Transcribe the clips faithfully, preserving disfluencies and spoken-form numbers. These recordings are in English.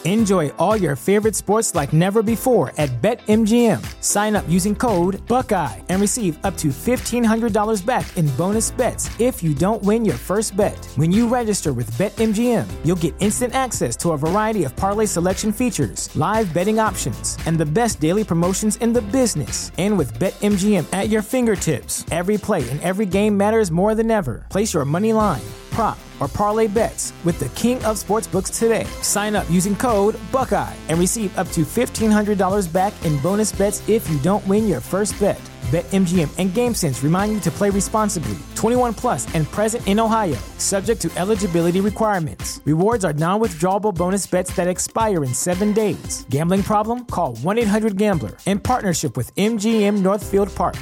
Enjoy all your favorite sports like never before at BetMGM. Sign up using code Buckeye and receive up to fifteen hundred dollars back in bonus bets if you don't win your first bet. When you register with BetMGM, you'll get instant access to a variety of parlay selection features, live betting options, and the best daily promotions in the business. And with BetMGM at your fingertips, every play and every game matters more than ever. Place your money line, prop, or parlay bets with the king of sportsbooks today. Sign up using code Buckeye and receive up to fifteen hundred dollars back in bonus bets if you don't win your first bet. BetMGM and GameSense remind you to play responsibly. twenty-one plus and present in Ohio, subject to eligibility requirements. Rewards are non-withdrawable bonus bets that expire in seven days. Gambling problem? Call one eight hundred gambler in partnership with M G M Northfield Park.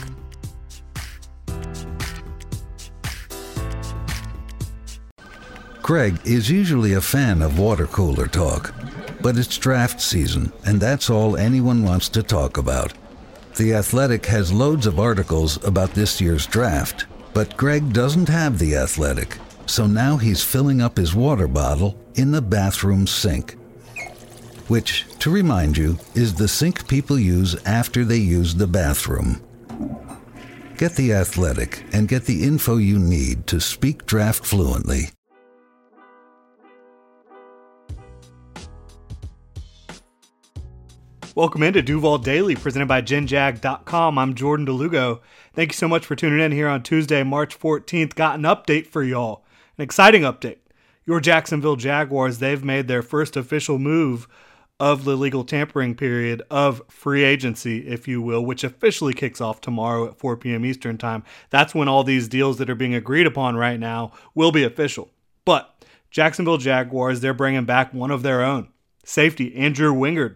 Greg is usually a fan of water cooler talk, but it's draft season, and that's all anyone wants to talk about. The Athletic has loads of articles about this year's draft, but Greg doesn't have The Athletic, so now he's filling up his water bottle in the bathroom sink, which, to remind you, is the sink people use after they use the bathroom. Get The Athletic and get the info you need to speak draft fluently. Welcome into Duval Daily, presented by Gen Jag dot com. I'm Jordan DeLugo. Thank you so much for tuning in here on Tuesday, March fourteenth. Got an update for y'all, an exciting update. Your Jacksonville Jaguars, they've made their first official move of the legal tampering period of free agency, if you will, which officially kicks off tomorrow at four p.m. Eastern time. That's when all these deals that are being agreed upon right now will be official. But Jacksonville Jaguars, they're bringing back one of their own. Safety, Andrew Wingard.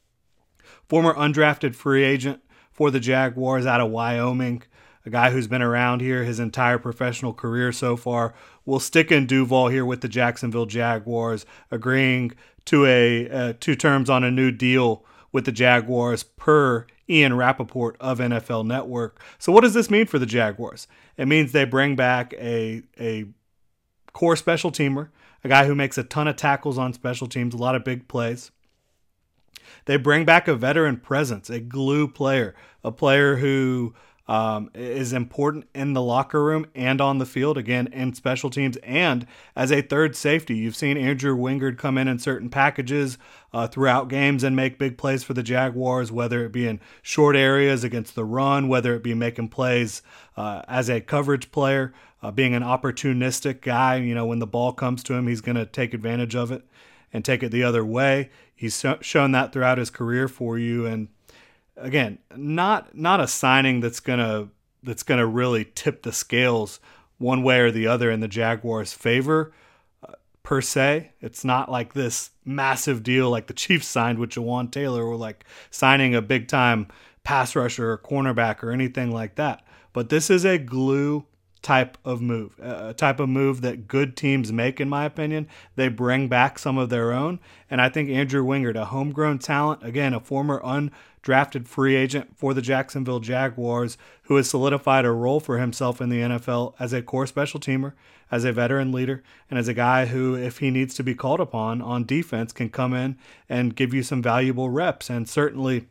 Former undrafted free agent for the Jaguars out of Wyoming, a guy who's been around here his entire professional career so far, will stick in Duval here with the Jacksonville Jaguars, agreeing to a uh, two terms on a new deal with the Jaguars per Ian Rappaport of N F L Network. So what does this mean for the Jaguars? It means they bring back a, a core special teamer, a guy who makes a ton of tackles on special teams, a lot of big plays. They bring back a veteran presence, a glue player, a player who um, is important in the locker room and on the field, again, in special teams and as a third safety. You've seen Andrew Wingard come in in certain packages uh, throughout games and make big plays for the Jaguars, whether it be in short areas against the run, whether it be making plays uh, as a coverage player, uh, being an opportunistic guy. You know, when the ball comes to him, he's going to take advantage of it and take it the other way. He's shown that throughout his career for you. And again, not not a signing that's gonna that's gonna really tip the scales one way or the other in the Jaguars' favor, uh, per se. It's not like this massive deal like the Chiefs signed with Jawan Taylor, or like signing a big time pass rusher or cornerback or anything like that. But this is a glue type of move, a type of move that good teams make, in my opinion. They bring back some of their own, and I think Andrew Wingard, a homegrown talent, again, a former undrafted free agent for the Jacksonville Jaguars, who has solidified a role for himself in the N F L as a core special teamer, as a veteran leader, and as a guy who, if he needs to be called upon on defense, can come in and give you some valuable reps, and certainly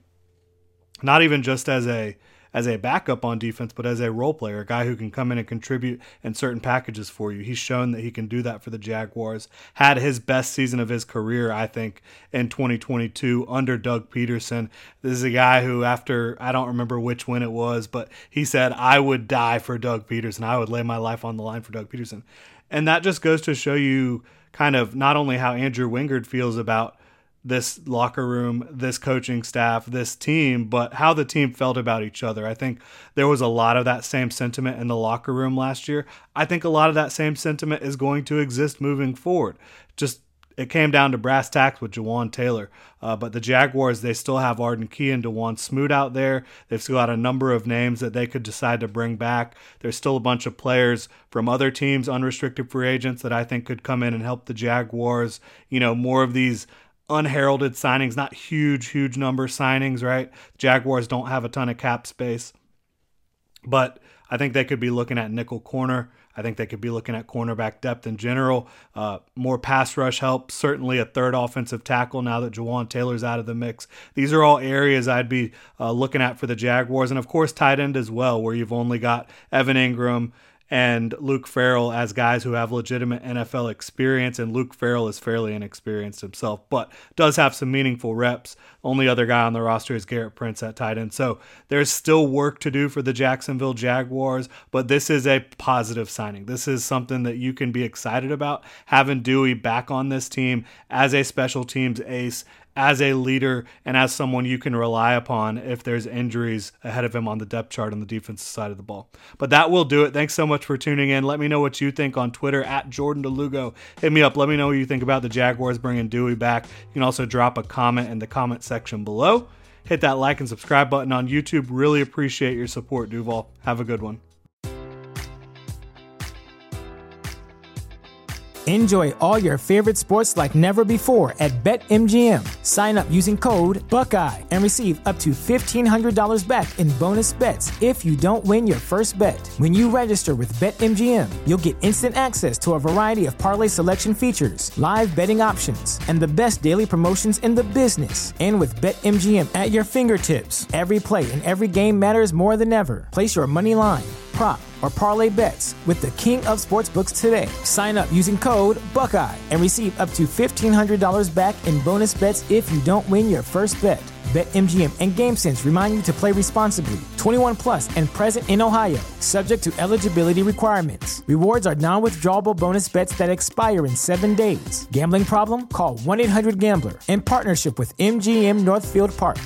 not even just as a as a backup on defense, but as a role player, a guy who can come in and contribute in certain packages for you. He's shown that he can do that for the Jaguars. Had his best season of his career, I think, in twenty twenty-two under Doug Peterson. This is a guy who, after, I don't remember which win it was, but he said, I would die for Doug Peterson. I would lay my life on the line for Doug Peterson. And that just goes to show you kind of not only how Andrew Wingard feels about this locker room, this coaching staff, this team, but how the team felt about each other. I think there was a lot of that same sentiment in the locker room last year. I think a lot of that same sentiment is going to exist moving forward. Just it came down to brass tacks with Jawan Taylor. Uh, but the Jaguars, they still have Arden Key and DeJuan Smoot out there. They've still got a number of names that they could decide to bring back. There's still a bunch of players from other teams, unrestricted free agents, that I think could come in and help the Jaguars. You know, more of these unheralded signings, not huge, huge number signings, right? Jaguars don't have a ton of cap space, but I think they could be looking at nickel corner. I think they could be looking at cornerback depth in general, uh, more pass rush help, certainly a third offensive tackle now that Jawan Taylor's out of the mix. These are all areas I'd be uh, looking at for the Jaguars. And, of course, tight end as well, where you've only got Evan Ingram and Luke Farrell as guys who have legitimate N F L experience, and Luke Farrell is fairly inexperienced himself, but does have some meaningful reps. Only other guy on the roster is Garrett Prince at tight end. So there's still work to do for the Jacksonville Jaguars, but this is a positive signing. This is something that you can be excited about, having Dewey back on this team as a special teams ace, as a leader, and as someone you can rely upon if there's injuries ahead of him on the depth chart on the defensive side of the ball. But that will do it. Thanks so much for tuning in. Let me know what you think on Twitter at Jordan DeLugo. Hit me up. Let me know what you think about the Jaguars bringing Dewey back. You can also drop a comment in the comment section below. Hit that like and subscribe button on YouTube. Really appreciate your support, Duval. Have a good one. Enjoy all your favorite sports like never before at BetMGM. Sign up using code Buckeye and receive up to fifteen hundred dollars back in bonus bets if you don't win your first bet. When you register with BetMGM, you'll get instant access to a variety of parlay selection features, live betting options, and the best daily promotions in the business. And with BetMGM at your fingertips, every play and every game matters more than ever. Place your money line, prop, or parlay bets with the king of sportsbooks today. Sign up using code Buckeye and receive up to fifteen hundred dollars back in bonus bets if you don't win your first bet. BetMGM and GameSense remind you to play responsibly. twenty-one plus and present in Ohio, subject to eligibility requirements. Rewards are non-withdrawable bonus bets that expire in seven days. Gambling problem? Call one eight hundred gambler. In partnership with M G M Northfield Park.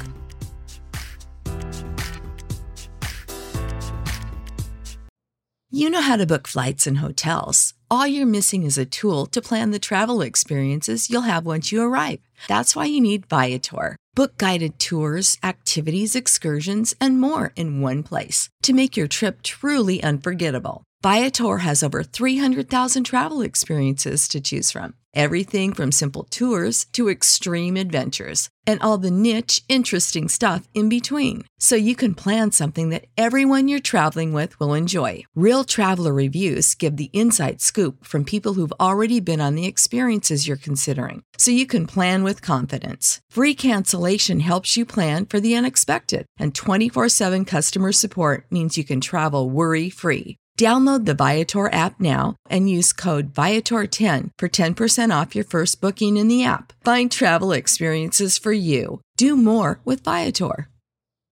You know how to book flights and hotels. All you're missing is a tool to plan the travel experiences you'll have once you arrive. That's why you need Viator. Book guided tours, activities, excursions, and more in one place to make your trip truly unforgettable. Viator has over three hundred thousand travel experiences to choose from. Everything from simple tours to extreme adventures and all the niche, interesting stuff in between. So you can plan something that everyone you're traveling with will enjoy. Real traveler reviews give the inside scoop from people who've already been on the experiences you're considering. So you can plan with confidence. Free cancellation helps you plan for the unexpected. And twenty-four seven customer support means you can travel worry-free. Download the Viator app now and use code Viator ten for ten percent off your first booking in the app. Find travel experiences for you. Do more with Viator.